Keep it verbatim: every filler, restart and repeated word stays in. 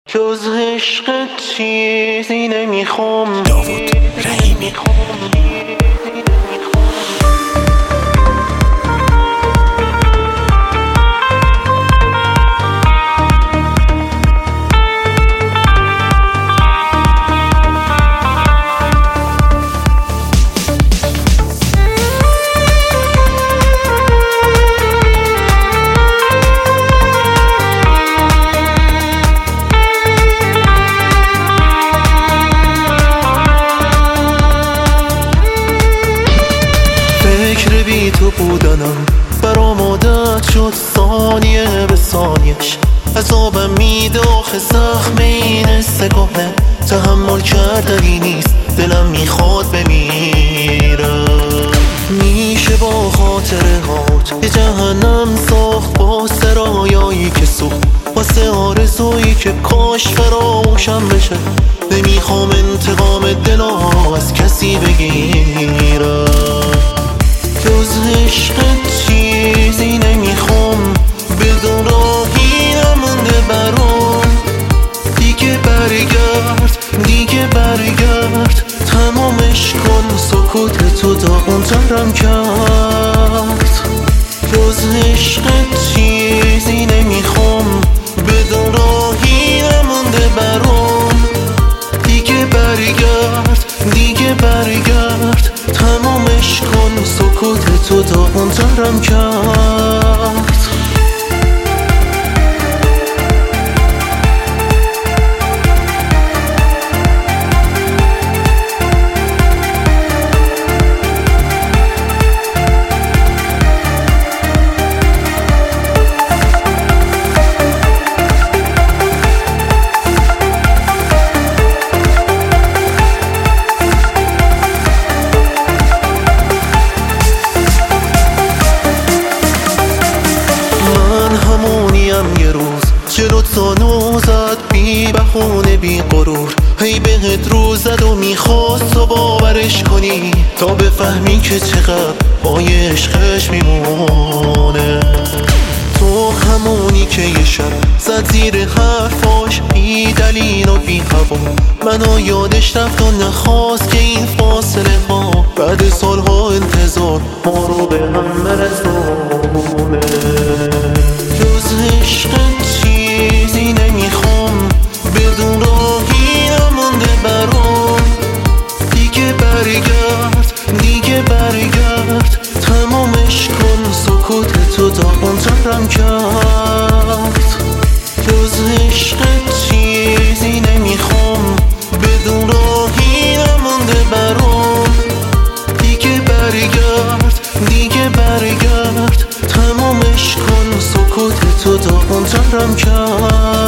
جز عشق چیزی نمیخوام. داوود رحیمی. فکر بی تو بودنم برام عادت شد، ثانیه به ثانیش عذابم میده. آخه زخم این سگاهه تحمل کردنی نیست، دلم میخواد بمیرم. میشه با خاطره هات یه جهنم ساخت، با سرایایی که سوخت، واسه آرزویی که کاش فراموشم بشه. نمیخوام انتقام دلم از کسی بگیرم. جز عشق چیزی نمیخوام، بدون راهی نمونده برام. دیگه برگرد، دیگه برگرد، تمامش کن. سکوت تو داغون‌ترم کرد. جز عشق چیزی نمیخوام، بدون راهی نمونده برام. دیگه برگرد، دیگه برگرد، تمامش کن. سکوت تو داغون‌ترم کرد. یه روز جلوت زانو زد، بی بهونه بی غرور، هی بهت رو زد و میخواست تو باورش کنی، تا بفهمی که چقدر پای عشقش میمونه. تو همونی که یه شب زد زیر حرفاش، بی دلیل و بی هوا منو یادش رفت و نخواست که این فاصله ها بعد سالها انتظار ما رو به هم برسونه. جز عشق چیزی نمیخوام، بدون راهی نمونده برام. دیگه برگرد، دیگه برگرد، تمامش کن. سکوت تو داغون‌ترم کرد. جز عشق چیزی نمیخوام، بدون راهی نمونده برام. دیگه برگرد، دیگه برگرد، تمامش کن. سکوت تو داغون‌ترم کرد.